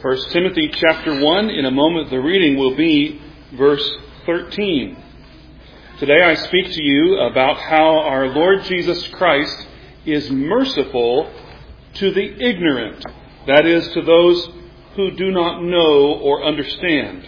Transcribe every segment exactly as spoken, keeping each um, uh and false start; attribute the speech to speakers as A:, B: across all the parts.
A: First Timothy chapter one. In a moment the reading will be verse thirteen. Today I speak to you about how our Lord Jesus Christ is merciful to the ignorant, that is, to those who do not know or understand.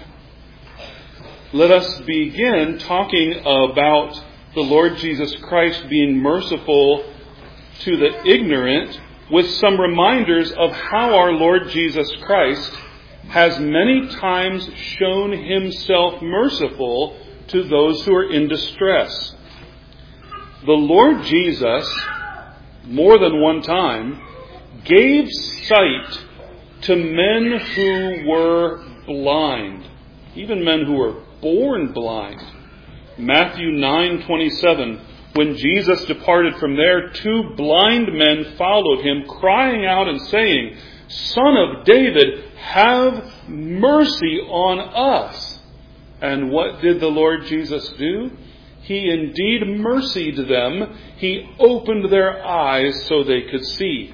A: Let us begin talking about the Lord Jesus Christ being merciful to the ignorant with some reminders of how our Lord Jesus Christ has many times shown himself merciful to those who are in distress. The Lord Jesus, more than one time, gave sight to men who were blind, even men who were born blind. Matthew nine twenty-seven, when Jesus departed from there, two blind men followed him, crying out and saying, "Son of David, have mercy on us." And what did the Lord Jesus do? He indeed mercied them. He opened their eyes so they could see.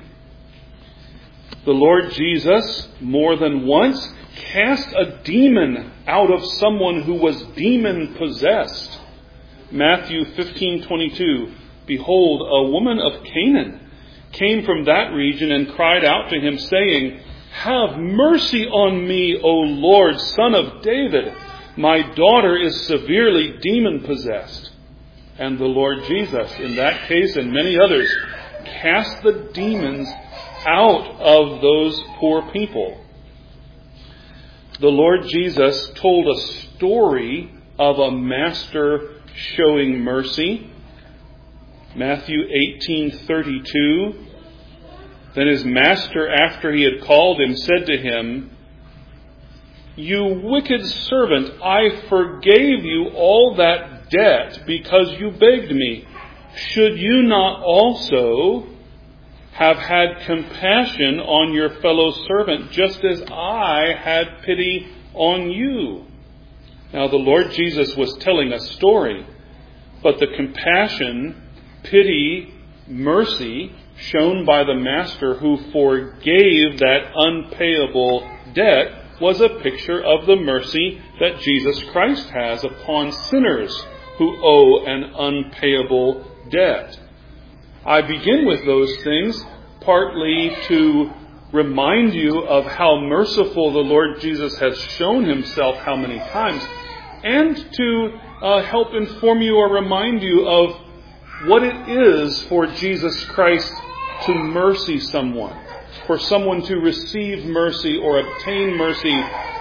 A: The Lord Jesus, more than once, cast a demon out of someone who was demon-possessed. Matthew fifteen twenty-two, behold, a woman of Canaan came from that region and cried out to him, saying, "Have mercy on me, O Lord, Son of David. My daughter is severely demon-possessed." And the Lord Jesus, in that case and many others, cast the demons out of those poor people. The Lord Jesus told a story of a master showing mercy. Matthew eighteen thirty-two. Then his master, after he had called him, said to him, "You wicked servant, I forgave you all that debt because you begged me. Should you not also have had compassion on your fellow servant, just as I had pity on you?" Now the Lord Jesus was telling a story, but the compassion, pity, mercy shown by the master who forgave that unpayable debt was a picture of the mercy that Jesus Christ has upon sinners who owe an unpayable debt. I begin with those things partly to remind you of how merciful the Lord Jesus has shown himself how many times, and to uh, help inform you or remind you of what it is for Jesus Christ to mercy someone, for someone to receive mercy or obtain mercy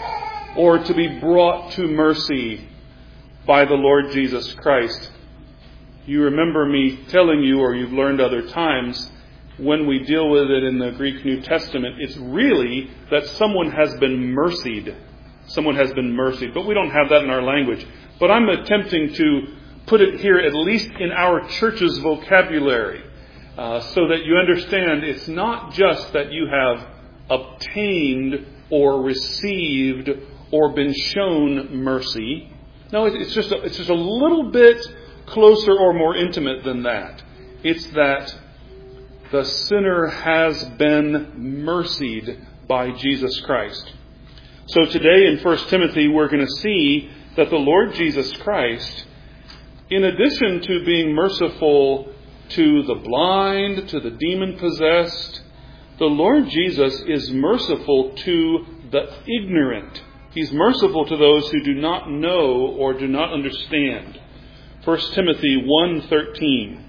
A: or to be brought to mercy by the Lord Jesus Christ. You remember me telling you, or you've learned other times, when we deal with it in the Greek New Testament, it's really that someone has been mercied. Someone has been mercied. But we don't have that in our language. But I'm attempting to put it here, at least in our church's vocabulary, uh, so that you understand it's not just that you have obtained or received or been shown mercy. No, it's just a, it's just a little bit closer or more intimate than that. It's that the sinner has been mercied by Jesus Christ. So today in First Timothy we're going to see that the Lord Jesus Christ, in addition to being merciful to the blind, to the demon-possessed, the Lord Jesus is merciful to the ignorant. He's merciful to those who do not know or do not understand. First Timothy one thirteen.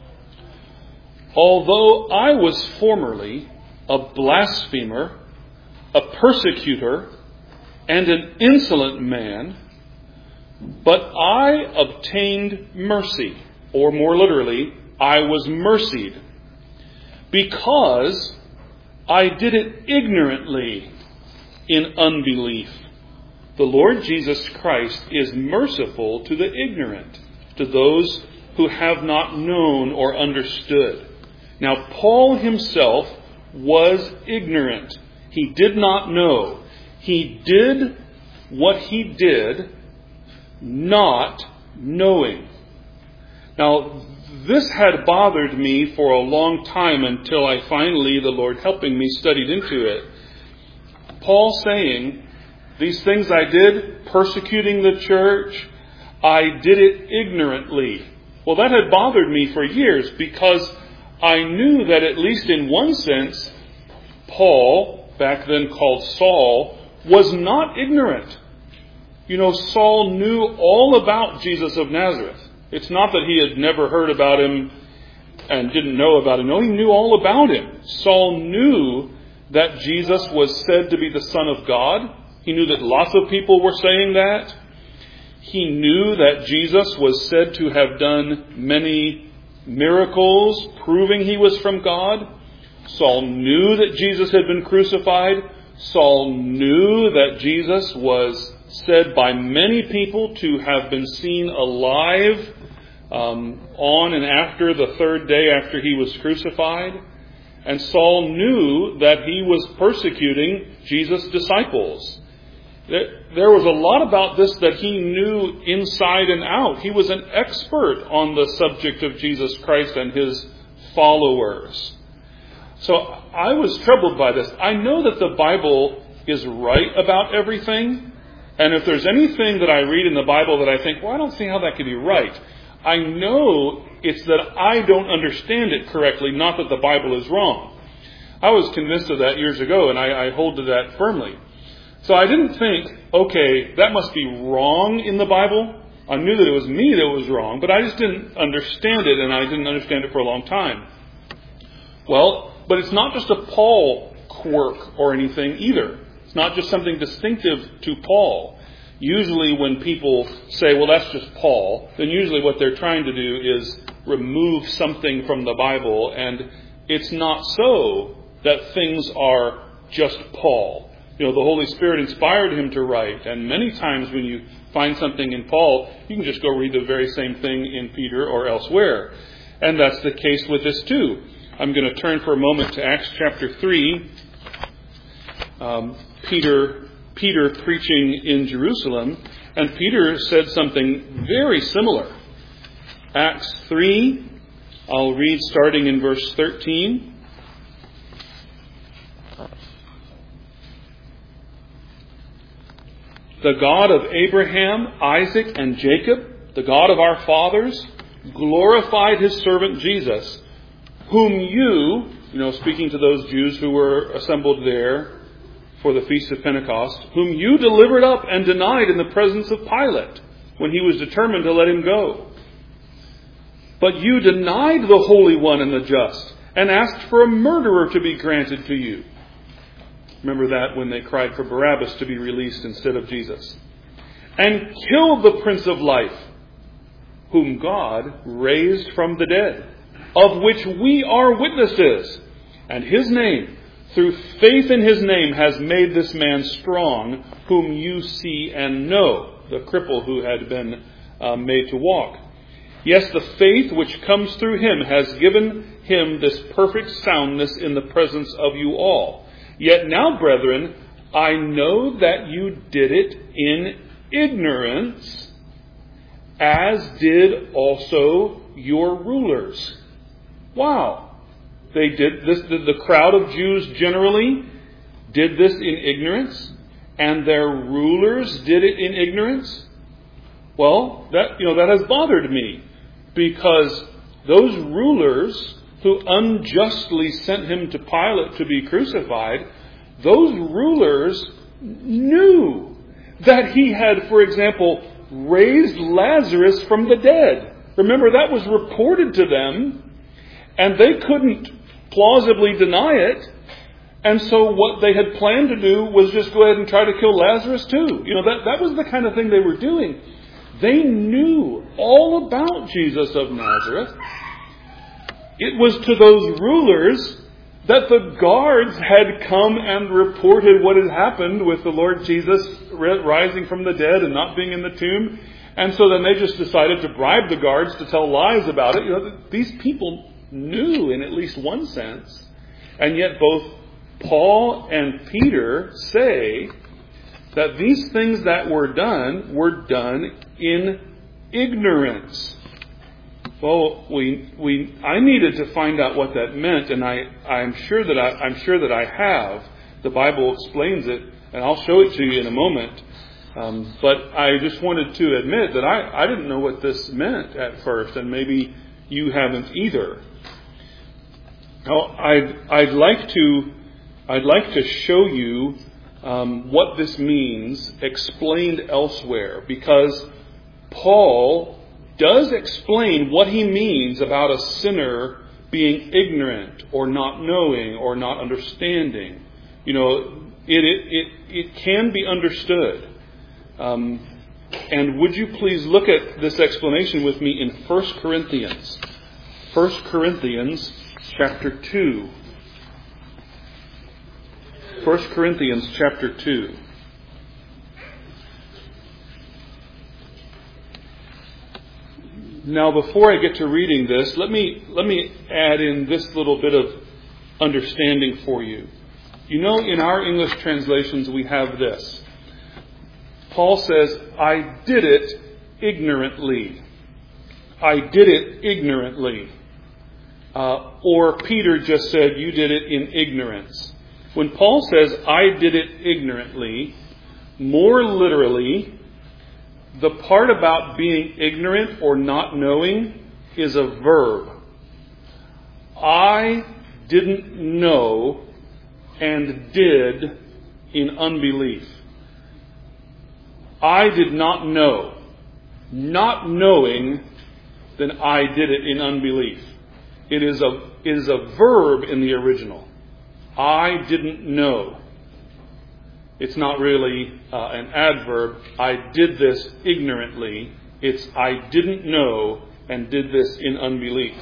A: Although I was formerly a blasphemer, a persecutor, and an insolent man, but I obtained mercy, or more literally, I was mercied, because I did it ignorantly in unbelief. The Lord Jesus Christ is merciful to the ignorant, to those who have not known or understood. Now, Paul himself was ignorant. He did not know. He did what he did not knowing. Now, this had bothered me for a long time until I finally, the Lord helping me, studied into it. Paul saying, these things I did, persecuting the church, I did it ignorantly. Well, that had bothered me for years because I knew that at least in one sense, Paul, back then called Saul, was not ignorant. You know, Saul knew all about Jesus of Nazareth. It's not that he had never heard about him and didn't know about him. No, he knew all about him. Saul knew that Jesus was said to be the Son of God. He knew that lots of people were saying that. He knew that Jesus was said to have done many miracles, proving he was from God. Saul knew that Jesus had been crucified. Saul knew that Jesus was said by many people to have been seen alive um, on and after the third day after he was crucified. And Saul knew that he was persecuting Jesus' disciples. There was a lot about this that he knew inside and out. He was an expert on the subject of Jesus Christ and his followers. So I was troubled by this. I know that the Bible is right about everything. And if there's anything that I read in the Bible that I think, well, I don't see how that could be right, I know it's that I don't understand it correctly, not that the Bible is wrong. I was convinced of that years ago, and I, I hold to that firmly. So I didn't think, okay, that must be wrong in the Bible. I knew that it was me that was wrong, but I just didn't understand it, and I didn't understand it for a long time. Well, but it's not just a Paul quirk or anything either. It's not just something distinctive to Paul. Usually when people say, well, that's just Paul, then usually what they're trying to do is remove something from the Bible, and it's not so that things are just Paul. You know, the Holy Spirit inspired him to write, and many times when you find something in Paul, you can just go read the very same thing in Peter or elsewhere. And that's the case with this too. I'm going to turn for a moment to Acts chapter three. Um, Peter, Peter preaching in Jerusalem, and Peter said something very similar. Acts three, I'll read starting in verse thirteen. The God of Abraham, Isaac, and Jacob, the God of our fathers, glorified his servant Jesus, whom you, you know, speaking to those Jews who were assembled there for the Feast of Pentecost, whom you delivered up and denied in the presence of Pilate when he was determined to let him go. But you denied the Holy One and the just, and asked for a murderer to be granted to you. Remember that when they cried for Barabbas to be released instead of Jesus. And killed the Prince of Life, whom God raised from the dead, of which we are witnesses. And his name, through faith in his name, has made this man strong, whom you see and know, the cripple who had been uh, made to walk. Yes, the faith which comes through him has given him this perfect soundness in the presence of you all. Yet now, brethren, I know that you did it in ignorance, as did also your rulers. Wow. They did this, the, the crowd of Jews generally did this in ignorance, and their rulers did it in ignorance. Well, that, you know, that has bothered me, because those rulers who unjustly sent him to Pilate to be crucified, those rulers knew that he had, for example, raised Lazarus from the dead. Remember, that was reported to them, and they couldn't plausibly deny it. And so what they had planned to do was just go ahead and try to kill Lazarus too. You know, that, that was the kind of thing they were doing. They knew all about Jesus of Nazareth. It was to those rulers that the guards had come and reported what had happened with the Lord Jesus rising from the dead and not being in the tomb. And so then they just decided to bribe the guards to tell lies about it. You know, these people knew in at least one sense. And yet both Paul and Peter say that these things that were done were done in ignorance. Well, we we I needed to find out what that meant, and I I'm sure that I I'm sure that I have. The Bible explains it, and I'll show it to you in a moment. Um, but I just wanted to admit that I, I didn't know what this meant at first, and maybe you haven't either. Now, I'd, I'd like to I'd like to show you um, what this means explained elsewhere, because Paul does explain what he means about a sinner being ignorant or not knowing or not understanding. You know, it it it, it can be understood. Um, and would you please look at this explanation with me in First Corinthians. First Corinthians chapter two. First Corinthians chapter two. Now, before I get to reading this, let me let me add in this little bit of understanding for you. You know, in our English translations, we have this. Paul says, I did it ignorantly. I did it ignorantly. Uh, or Peter just said, you did it in ignorance. When Paul says, I did it ignorantly, more literally, the part about being ignorant or not knowing is a verb. I didn't know and did in unbelief. I did not know. Not knowing, then I did it in unbelief. It is a, it is a verb in the original. I didn't know. It's not really uh, an adverb. I did this ignorantly. It's I didn't know and did this in unbelief.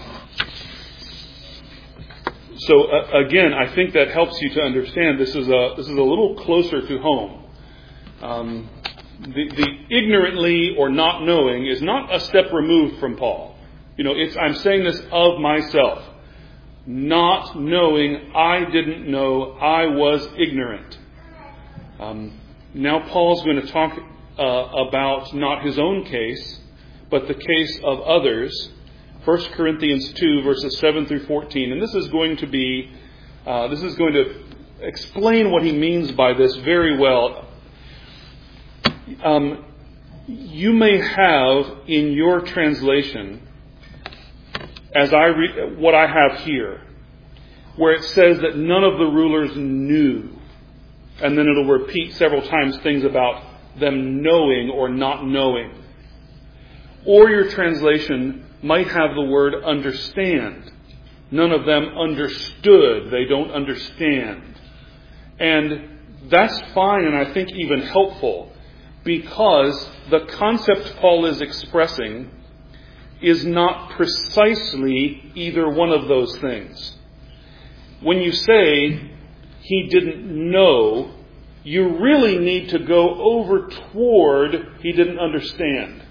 A: So uh, again, I think that helps you to understand this is a this is a little closer to home. Um, the, the ignorantly or not knowing is not a step removed from Paul. You know, it's I'm saying this of myself. Not knowing, I didn't know, I was ignorant. Um, now Paul's going to talk uh, about not his own case, but the case of others. First Corinthians two, verses seven through fourteen. And this is going to be, uh, this is going to explain what he means by this very well. Um, you may have in your translation, as I read what I have here, where it says that none of the rulers knew. And then it'll repeat several times things about them knowing or not knowing. Or your translation might have the word understand. None of them understood. They don't understand. And that's fine, and I think even helpful, because the concept Paul is expressing is not precisely either one of those things. When you say he didn't know, you really need to go over toward he didn't understand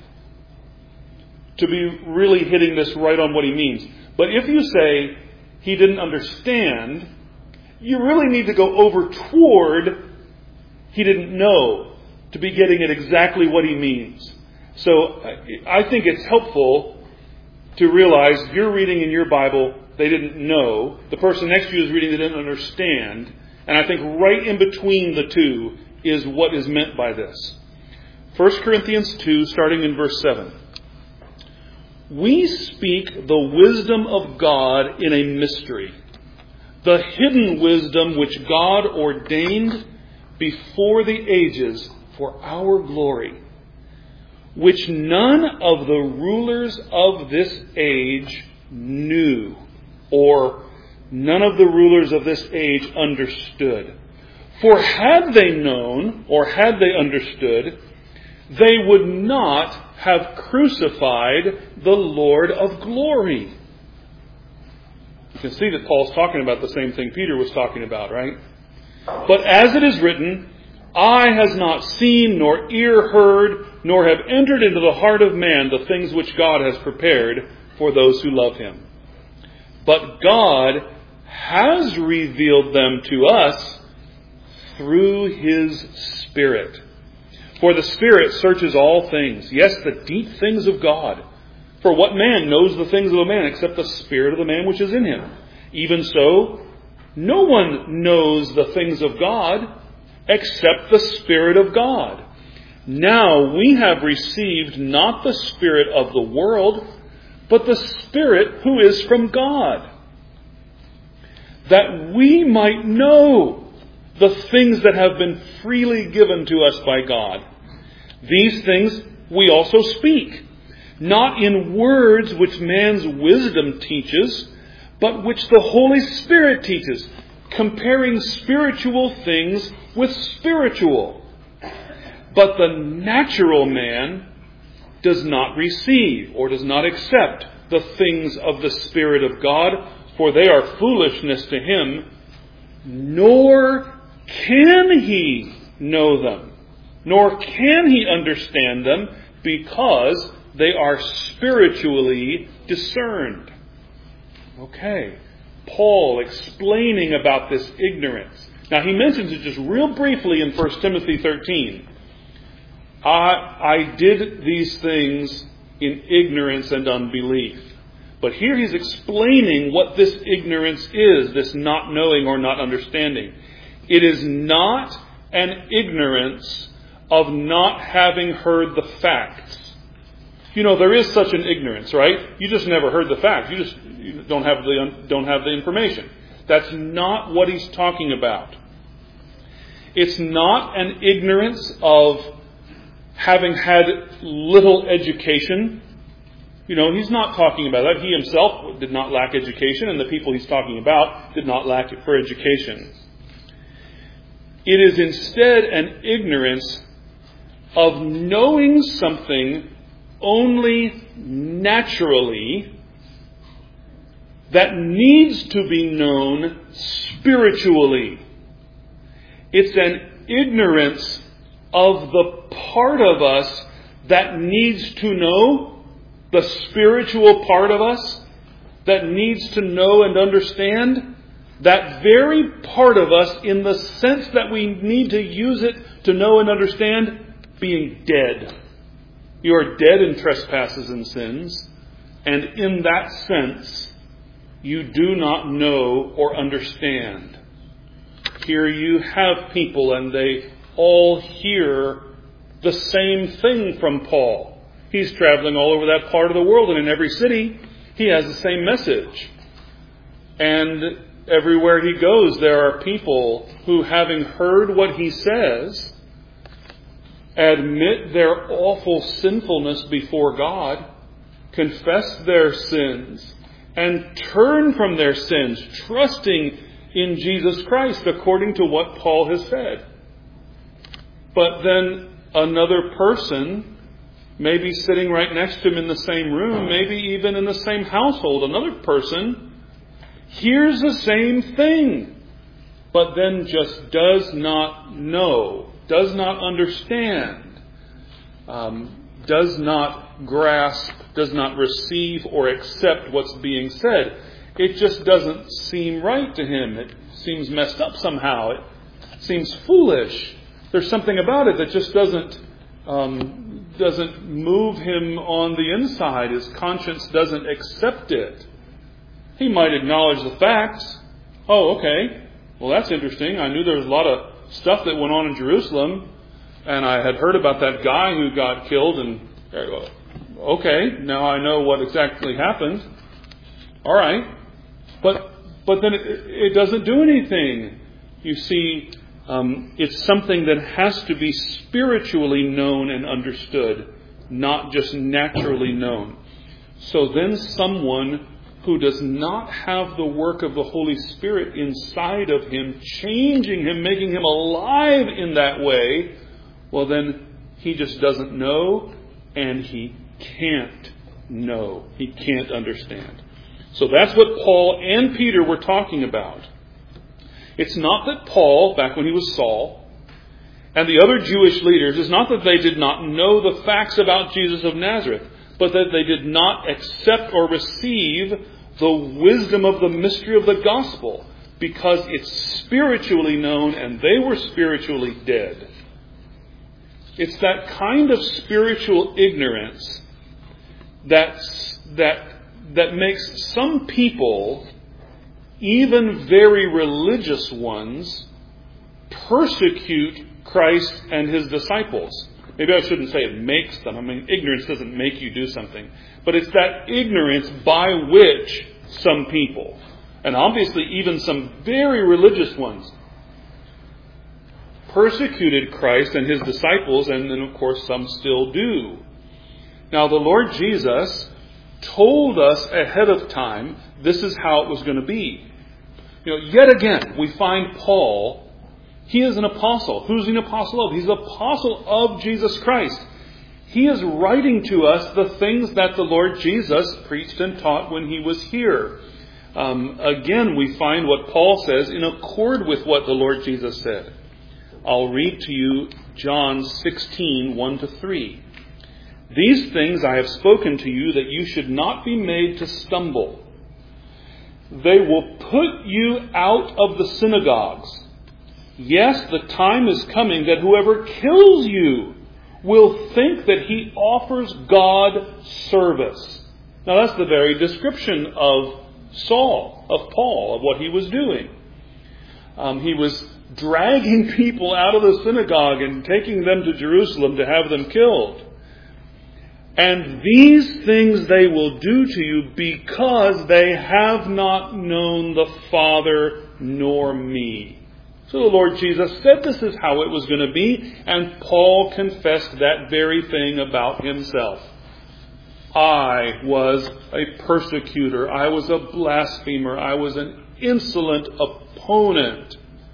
A: to be really hitting this right on what he means. But if you say he didn't understand, you really need to go over toward he didn't know to be getting at exactly what he means. So I think it's helpful to realize you're reading in your Bible, they didn't know. The person next to you is reading, they didn't understand. And I think right in between the two is what is meant by this. First Corinthians two, starting in verse seven. We speak the wisdom of God in a mystery, the hidden wisdom which God ordained before the ages for our glory, which none of the rulers of this age knew, or none of the rulers of this age understood. For had they known, or had they understood, they would not have crucified the Lord of glory. You can see that Paul's talking about the same thing Peter was talking about, right? But as it is written, eye has not seen, nor ear heard, nor have entered into the heart of man the things which God has prepared for those who love him. But God has revealed them to us through his Spirit. For the Spirit searches all things, yes, the deep things of God. For what man knows the things of a man except the spirit of the man which is in him? Even so, No one knows the things of God except the Spirit of God. Now we have received not the spirit of the world, but the Spirit who is from God, that we might know the things that have been freely given to us by God. These things we also speak, not in words which man's wisdom teaches, but which the Holy Spirit teaches, comparing spiritual things with spiritual. But the natural man does not receive or does not accept the things of the Spirit of God, for they are foolishness to him, nor can he know them, nor can he understand them, because they are spiritually discerned. Okay, Paul explaining about this ignorance. Now he mentions it just real briefly in First Timothy thirteen. I, I did these things in ignorance and unbelief. But here he's explaining what this ignorance is, this not knowing or not understanding. It is not an ignorance of not having heard the facts. You know, there is such an ignorance, right? You just never heard the facts. You just you don't have the don't have the information. That's not what he's talking about. It's not an ignorance of having had little education. You know, he's not talking about that. He himself did not lack education, and the people he's talking about did not lack it for education. It is instead an ignorance of knowing something only naturally that needs to be known spiritually. It's an ignorance of the part of us that needs to know, the spiritual part of us that needs to know and understand, that very part of us, in the sense that we need to use it to know and understand, being dead. You are dead in trespasses and sins, and in that sense, you do not know or understand. Here you have people, and they all hear the same thing from Paul. He's traveling all over that part of the world, and in every city, he has the same message. And everywhere he goes, there are people who, having heard what he says, admit their awful sinfulness before God, confess their sins, and turn from their sins, trusting in Jesus Christ according to what Paul has said. But then another person, maybe sitting right next to him in the same room, maybe even in the same household, another person hears the same thing, but then just does not know, does not understand, um, does not grasp, does not receive or accept what's being said. It just doesn't seem right to him. It seems messed up somehow. It seems foolish. There's something about it that just doesn't um, doesn't move him on the inside. His conscience doesn't accept it. He might acknowledge the facts. Oh, okay. Well, that's interesting. I knew there was a lot of stuff that went on in Jerusalem, and I had heard about that guy who got killed, and okay, now I know what exactly happened. All right. But but then it, it doesn't do anything. You see, um, it's something that has to be spiritually known and understood, not just naturally known. So then someone who does not have the work of the Holy Spirit inside of him, changing him, making him alive in that way, well then he just doesn't know, and he can't know. He can't understand. So that's what Paul and Peter were talking about. It's not that Paul, back when he was Saul, and the other Jewish leaders, it's not that they did not know the facts about Jesus of Nazareth, but that they did not accept or receive the wisdom of the mystery of the gospel, because it's spiritually known and they were spiritually dead. It's that kind of spiritual ignorance that's, that, that makes some people even very religious ones persecute Christ and his disciples. Maybe I shouldn't say it makes them. I mean, ignorance doesn't make you do something. But it's that ignorance by which some people, and obviously even some very religious ones, persecuted Christ and his disciples, and then of course some still do. Now the Lord Jesus told us ahead of time this is how it was going to be. You know, yet again, we find Paul. He is an apostle. Who's he an apostle of? He's an apostle of Jesus Christ. He is writing to us the things that the Lord Jesus preached and taught when he was here. Um, again, we find what Paul says in accord with what the Lord Jesus said. I'll read to you John sixteen, one to three. These things I have spoken to you that you should not be made to stumble. They will put you out of the synagogues. Yes, the time is coming that whoever kills you will think that he offers God service. Now that's the very description of Saul, of Paul, of what he was doing. Um, he was dragging people out of the synagogue and taking them to Jerusalem to have them killed. And these things they will do to you because they have not known the Father nor me. So the Lord Jesus said this is how it was going to be, and Paul confessed that very thing about himself. I was a persecutor. I was a blasphemer. I was an insolent opponent.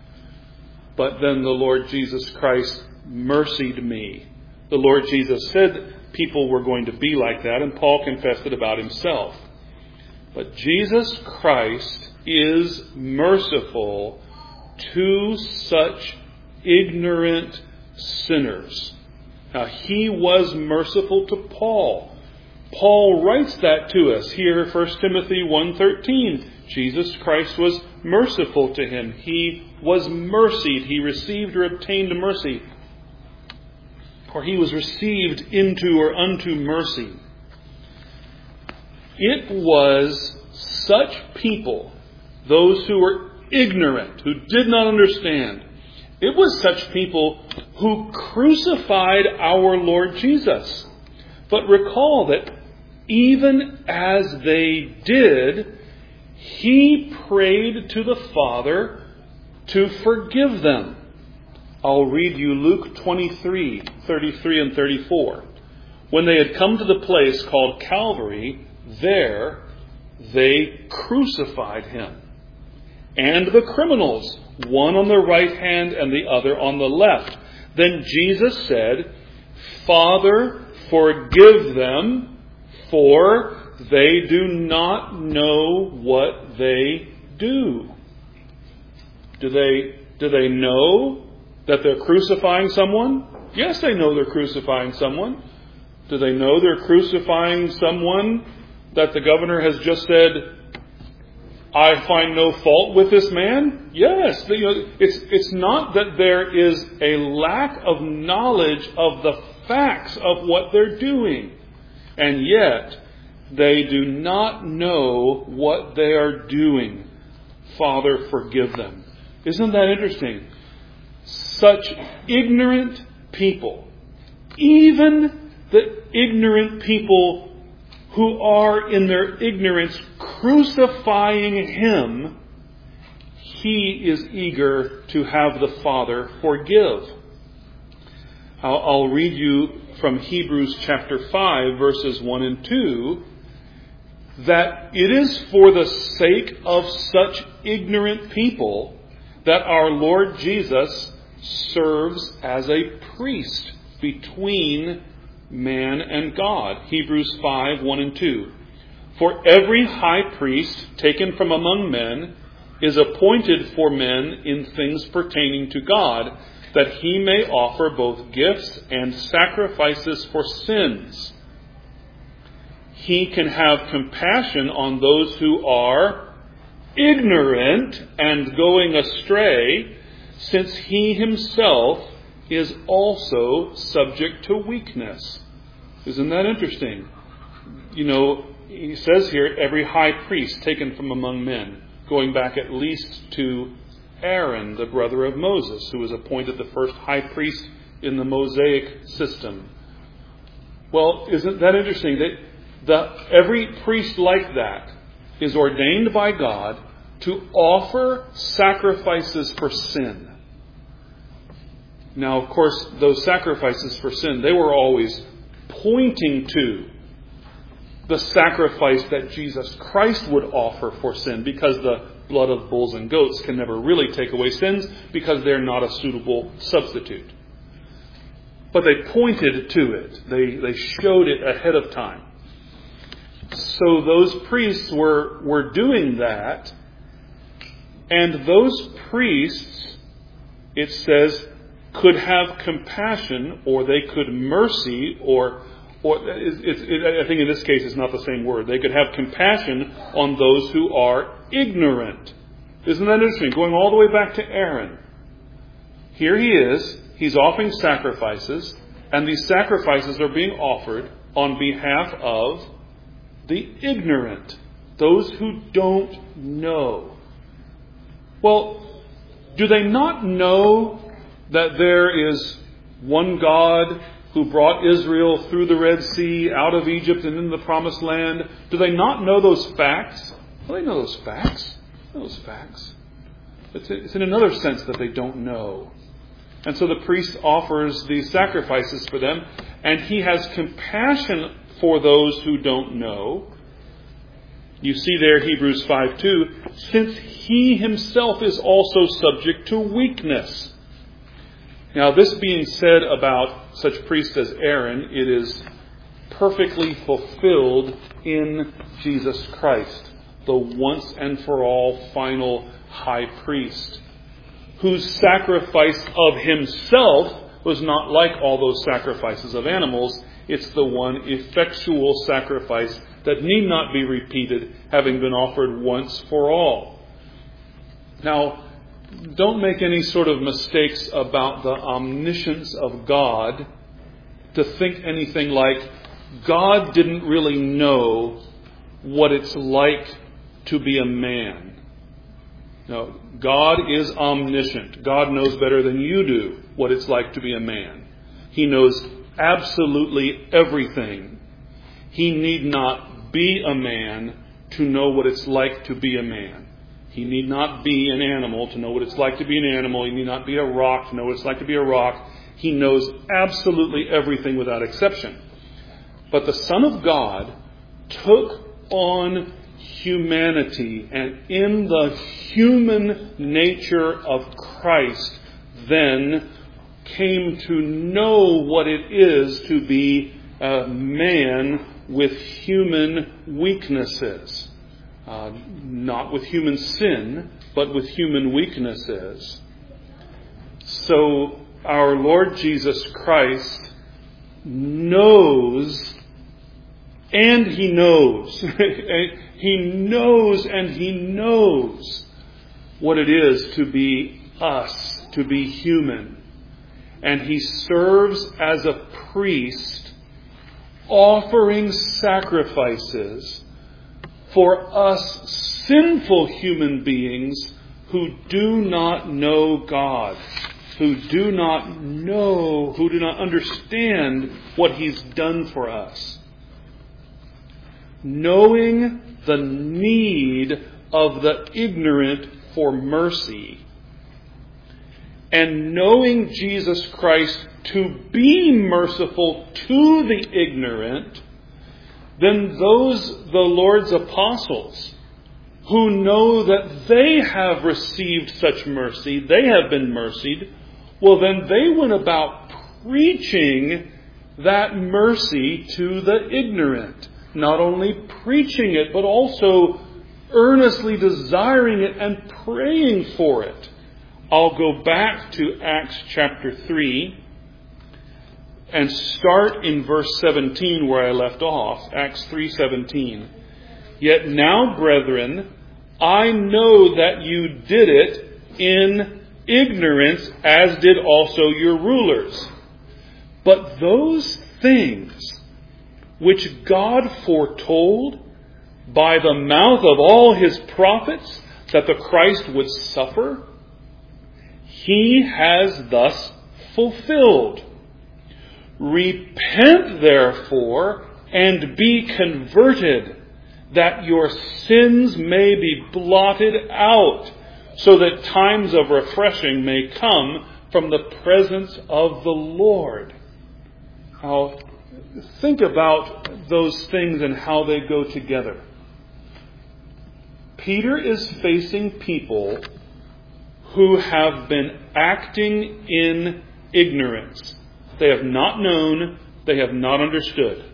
A: But then the Lord Jesus Christ mercied me. The Lord Jesus said people were going to be like that, and Paul confessed it about himself. But Jesus Christ is merciful to such ignorant sinners. Now, he was merciful to Paul. Paul writes that to us here, First Timothy one thirteen. Jesus Christ was merciful to him. He was mercied. He received or obtained mercy. Or he was received into or unto mercy. It was such people, those who were ignorant, who did not understand. It was such people who crucified our Lord Jesus. But recall that even as they did, he prayed to the Father to forgive them. I'll read you Luke twenty-three, thirty-three and thirty-four. When they had come to the place called Calvary, there they crucified him. And the criminals, one on the right hand and the other on the left. Then Jesus said, Father, forgive them, for they do not know what they do. Do they, do they know that they're crucifying someone? Yes, they know they're crucifying someone. Do they know they're crucifying someone that the governor has just said, I find no fault with this man? Yes. You know, it's, it's not that there is a lack of knowledge of the facts of what they're doing. And yet, they do not know what they are doing. Father, forgive them. Isn't that interesting? Such ignorant people, even the ignorant people who are in their ignorance crucifying him, he is eager to have the Father forgive. I'll, I'll read you from Hebrews chapter five, verses one and two, that it is for the sake of such ignorant people that our Lord Jesus serves as a priest between man and God. Hebrews five, one and two. For every high priest taken from among men is appointed for men in things pertaining to God, that he may offer both gifts and sacrifices for sins. He can have compassion on those who are ignorant and going astray, since he himself is also subject to weakness. Isn't that interesting? You know, he says here, every high priest taken from among men. going back at least to Aaron, the brother of Moses, who was appointed the first high priest in the Mosaic system. Well, isn't that interesting? That the, every priest like that is ordained by God to offer sacrifices for sin. Now, of course, those sacrifices for sin, they were always pointing to the sacrifice that Jesus Christ would offer for sin, because the blood of bulls and goats can never really take away sins because they're not a suitable substitute. But they pointed to it. They, they showed it ahead of time. So those priests were, were doing that. And those priests, it says, could have compassion, or they could mercy, or, or it, it, it, I think in this case it's not the same word. They could have compassion on those who are ignorant. Isn't that interesting? Going all the way back to Aaron. Here he is. He's offering sacrifices, and these sacrifices are being offered on behalf of the ignorant, those who don't know. Well, do they not know that there is one God who brought Israel through the Red Sea, out of Egypt and into the Promised Land? Do they not know those facts? Well, they know those facts. They know those facts. It's, it's in another sense that they don't know. And so the priest offers these sacrifices for them, and he has compassion for those who don't know. You see there, Hebrews five two, since he himself is also subject to weakness. Now, this being said about such priests as Aaron, it is perfectly fulfilled in Jesus Christ, the once and for all final high priest, whose sacrifice of himself was not like all those sacrifices of animals. It's the one effectual sacrifice that need not be repeated, having been offered once for all. Now, don't make any sort of mistakes about the omniscience of God to think anything like God didn't really know what it's like to be a man. No, God is omniscient. God knows better than you do what it's like to be a man. He knows absolutely everything. He need not be a man to know what it's like to be a man. He need not be an animal to know what it's like to be an animal. He need not be a rock to know what it's like to be a rock. He knows absolutely everything without exception. But the Son of God took on humanity, and in the human nature of Christ then came to know what it is to be a man with human weaknesses. Uh, not with human sin, but with human weaknesses. So our Lord Jesus Christ knows, and He knows. He knows and He knows what it is to be us, to be human. And He serves as a priest, offering sacrifices for us sinful human beings who do not know God, who do not know, who do not understand what He's done for us. Knowing the need of the ignorant for mercy, and knowing Jesus Christ to be merciful to the ignorant, then those, the Lord's apostles, who know that they have received such mercy, they have been mercied, well then they went about preaching that mercy to the ignorant. Not only preaching it, but also earnestly desiring it and praying for it. I'll go back to Acts chapter three and start in verse seventeen where I left off. Acts three seventeen. Yet now, brethren, I know that you did it in ignorance, as did also your rulers. But those things which God foretold by the mouth of all His prophets, that the Christ would suffer, He has thus fulfilled. Repent, therefore, and be converted, that your sins may be blotted out, so that times of refreshing may come from the presence of the Lord. Now, think about those things and how they go together. Peter is facing people who have been acting in ignorance. They have not known, they have not understood.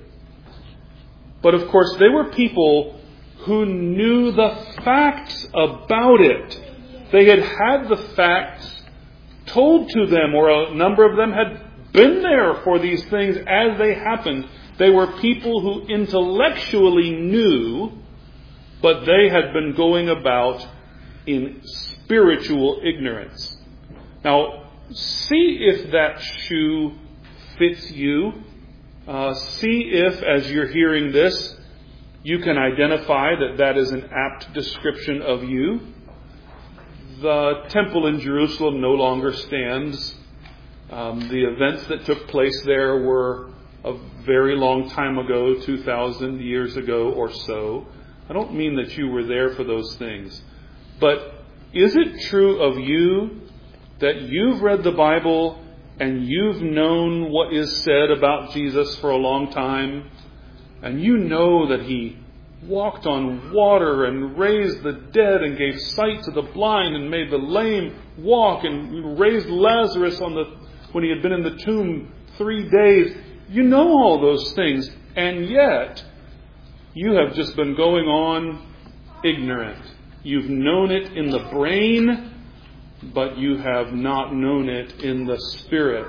A: But of course, they were people who knew the facts about it. They had had the facts told to them, or a number of them had been there for these things as they happened. They were people who intellectually knew, but they had been going about in spiritual ignorance. Now, see if that shoe fits you. Uh, see if, as you're hearing this, you can identify that that is an apt description of you. The temple in Jerusalem no longer stands. Um, the events that took place there were a very long time ago, two thousand years ago or so. I don't mean that you were there for those things. But is it true of you that you've read the Bible and you've known what is said about Jesus for a long time, and you know that He walked on water and raised the dead and gave sight to the blind and made the lame walk and raised Lazarus on the when he had been in the tomb three days? You know all those things, and yet you have just been going on ignorant. You've known it in the brain, but you have not known it in the spirit.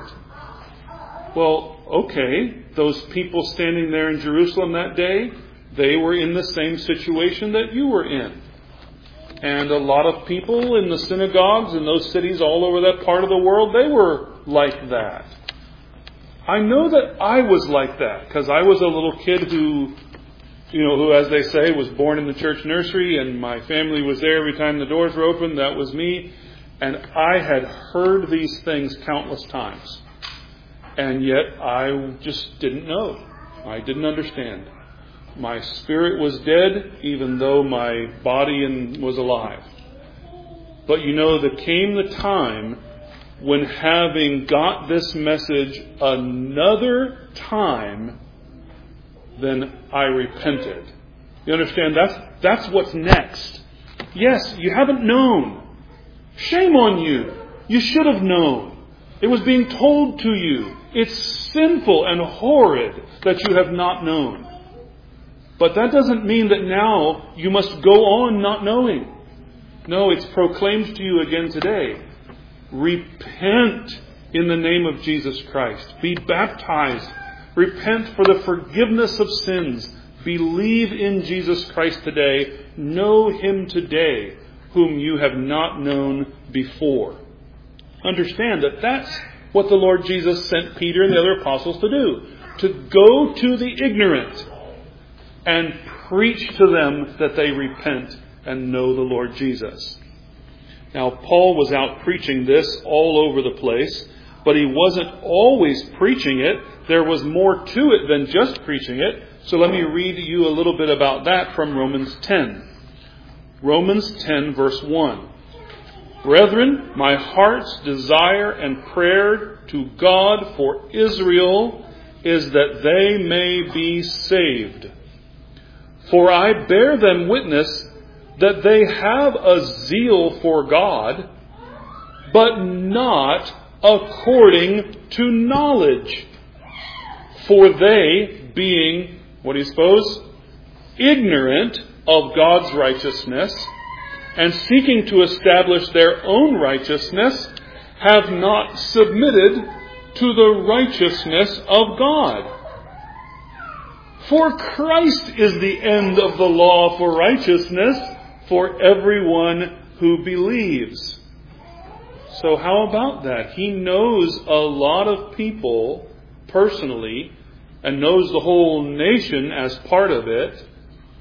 A: Well, okay, those people standing there in Jerusalem that day, they were in the same situation that you were in. And a lot of people in the synagogues in those cities all over that part of the world, they were like that. I know that I was like that because I was a little kid who, you know, who, as they say, was born in the church nursery, and my family was there every time the doors were open. That was me. And I had heard these things countless times. And yet I just didn't know. I didn't understand. My spirit was dead, even though my body was alive. But you know, there came the time when, having got this message another time, then I repented. You understand? That's, that's what's next. Yes, you haven't known. Shame on you. You should have known. It was being told to you. It's sinful and horrid that you have not known. But that doesn't mean that now you must go on not knowing. No, it's proclaimed to you again today. Repent in the name of Jesus Christ. Be baptized. Repent for the forgiveness of sins. Believe in Jesus Christ today. Know Him today, whom you have not known before. Understand that that's what the Lord Jesus sent Peter and the other apostles to do. To go to the ignorant and preach to them that they repent and know the Lord Jesus. Now, Paul was out preaching this all over the place, but he wasn't always preaching it. There was more to it than just preaching it. So let me read you a little bit about that from Romans ten. Romans ten, verse one. Brethren, my heart's desire and prayer to God for Israel is that they may be saved. For I bear them witness that they have a zeal for God, but not according to knowledge. For they, being, what do you suppose? Ignorant of God's righteousness, and seeking to establish their own righteousness, have not submitted to the righteousness of God. For Christ is the end of the law for righteousness for everyone who believes. So how about that? He knows a lot of people personally and knows the whole nation as part of it.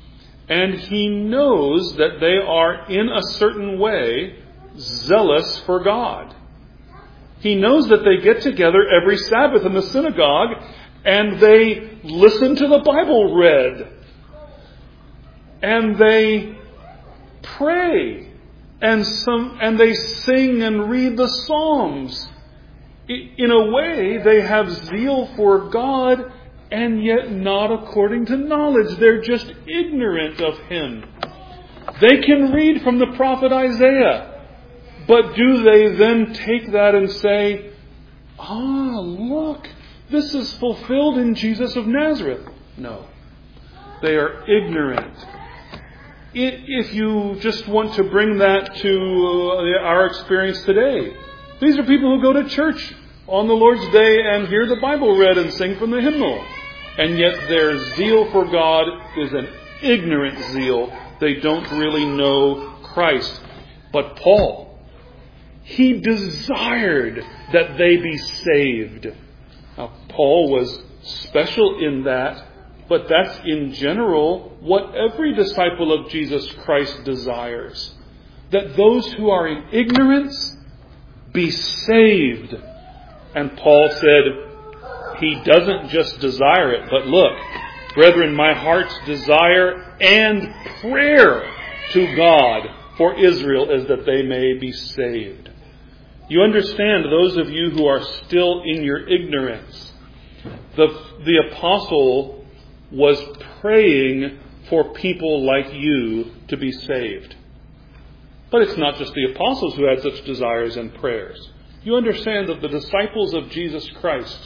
A: And he knows that they are, in a certain way, zealous for God. He knows that they get together every Sabbath in the synagogue and they listen to the Bible read. And they pray. And some, and they sing and read the Psalms. In a way, they have zeal for God, and yet not according to knowledge. They're just ignorant of Him. They can read from the prophet Isaiah, but do they then take that and say, ah, look, this is fulfilled in Jesus of Nazareth? No. They are ignorant. If you just want to bring that to our experience today, these are people who go to church on the Lord's Day and hear the Bible read and sing from the hymnal. And yet their zeal for God is an ignorant zeal. They don't really know Christ. But Paul, he desired that they be saved. Now, Paul was special in that, but that's in general what every disciple of Jesus Christ desires. That those who are in ignorance be saved. And Paul said, he doesn't just desire it, but look, brethren, my heart's desire and prayer to God for Israel is that they may be saved. You understand, those of you who are still in your ignorance, the, the apostle was praying for people like you to be saved. But it's not just the apostles who had such desires and prayers. You understand that the disciples of Jesus Christ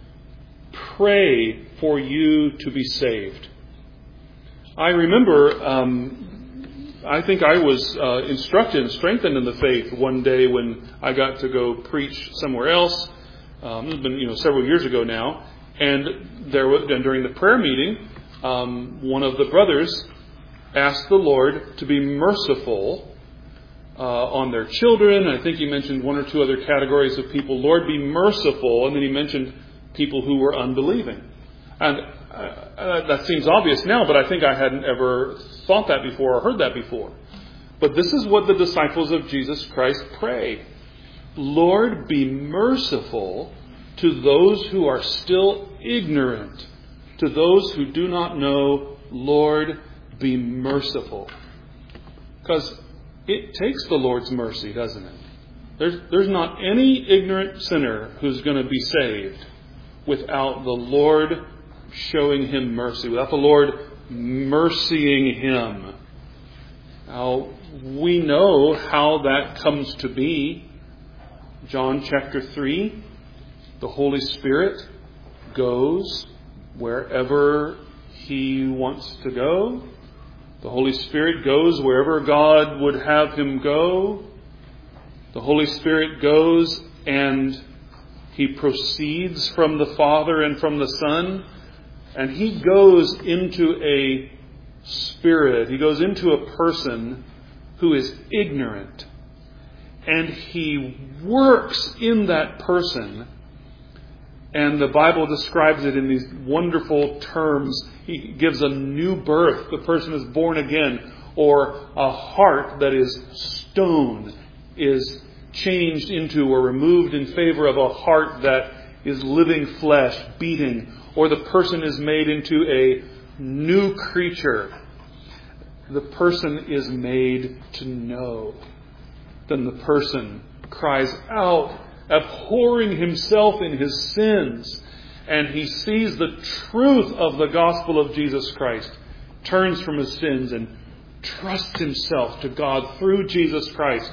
A: pray for you to be saved. I remember, um, I think I was uh, instructed and strengthened in the faith one day when I got to go preach somewhere else. Um, it's been you know several years ago now, and there was, and during the prayer meeting, um, one of the brothers asked the Lord to be merciful Uh, on their children. I think he mentioned one or two other categories of people. Lord, be merciful. And then he mentioned people who were unbelieving. And uh, that seems obvious now, but I think I hadn't ever thought that before or heard that before. But this is what the disciples of Jesus Christ pray. Lord, be merciful to those who are still ignorant. To those who do not know, Lord, be merciful. Because it takes the Lord's mercy, doesn't it? There's, there's not any ignorant sinner who's going to be saved without the Lord showing him mercy, without the Lord mercying him. Now, we know how that comes to be. John chapter three, the Holy Spirit goes wherever He wants to go. The Holy Spirit goes wherever God would have Him go. The Holy Spirit goes and He proceeds from the Father and from the Son. And He goes into a spirit. He goes into a person who is ignorant. And He works in that person. And the Bible describes it in these wonderful terms. He gives a new birth. The person is born again. Or a heart that is stone is changed into or removed in favor of a heart that is living flesh, beating. Or the person is made into a new creature. The person is made to know. Then the person cries out, abhorring himself in his sins, and he sees the truth of the gospel of Jesus Christ, turns from his sins and trusts himself to God through Jesus Christ,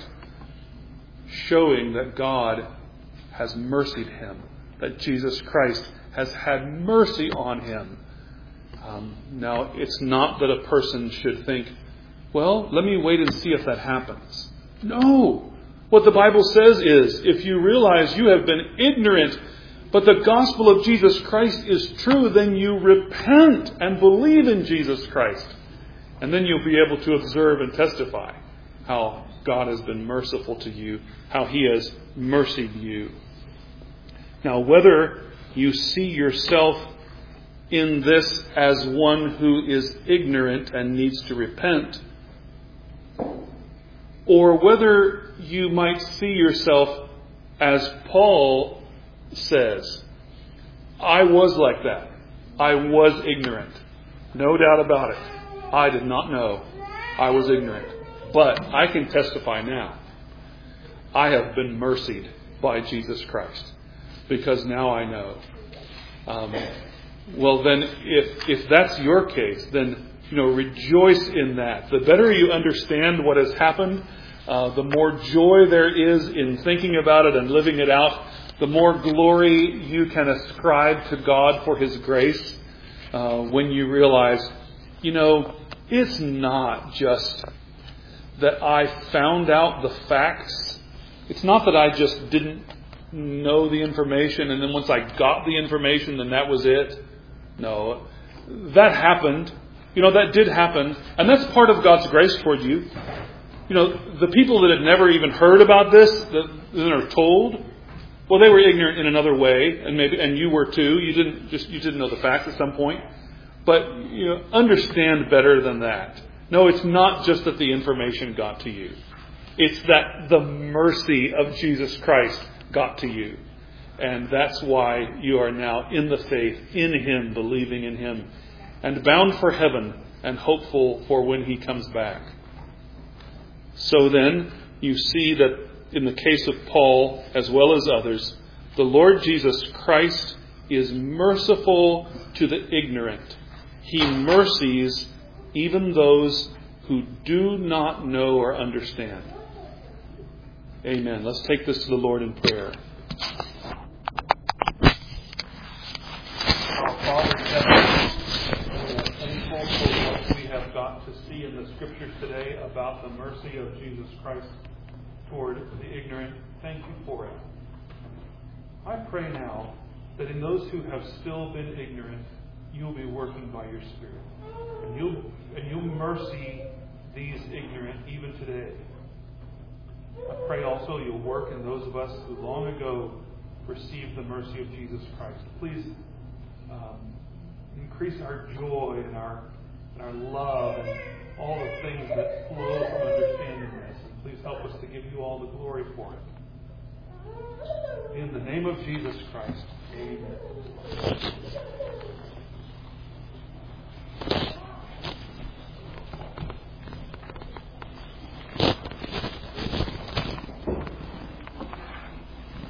A: showing that God has mercied him, that Jesus Christ has had mercy on him. Um, now, it's not that a person should think, well, let me wait and see if that happens. No! What the Bible says is, if you realize you have been ignorant, but the gospel of Jesus Christ is true, then you repent and believe in Jesus Christ. And then you'll be able to observe and testify how God has been merciful to you, how He has mercied you. Now, whether you see yourself in this as one who is ignorant and needs to repent, or whether you might see yourself as Paul says, I was like that. I was ignorant. No doubt about it. I did not know. I was ignorant. But I can testify now. I have been mercied by Jesus Christ because now I know. Um, well, then, if if that's your case, then you know rejoice in that. The better you understand what has happened, uh, the more joy there is in thinking about it and living it out. The more glory you can ascribe to God for His grace uh, when you realize, you know, it's not just that I found out the facts. It's not that I just didn't know the information and then once I got the information, then that was it. No, that happened. You know, that did happen. And that's part of God's grace toward you. You know, the people that had never even heard about this, that, that are told, well, they were ignorant in another way, and maybe, and you were too. You didn't just you didn't know the facts at some point, but you know, understand better than that. No, it's not just that the information got to you; it's that the mercy of Jesus Christ got to you, and that's why you are now in the faith, in Him, believing in Him, and bound for heaven and hopeful for when He comes back. So then, you see that. In the case of Paul, as well as others, the Lord Jesus Christ is merciful to the ignorant. He mercies even those who do not know or understand. Amen. Let's take this to the Lord in prayer. Our Father in heaven, we are thankful for what we have got to see in the Scriptures today about the mercy of Jesus Christ toward the ignorant. Thank you for it. I pray now that in those who have still been ignorant, you'll be working by your Spirit. And you'll, and you'll mercy these ignorant even today. I pray also you'll work in those of us who long ago received the mercy of Jesus Christ. Please um, increase our joy and our, and our love and all the things that flow from understanding this. Please help us to give you all the glory for it. In the name of Jesus Christ, amen.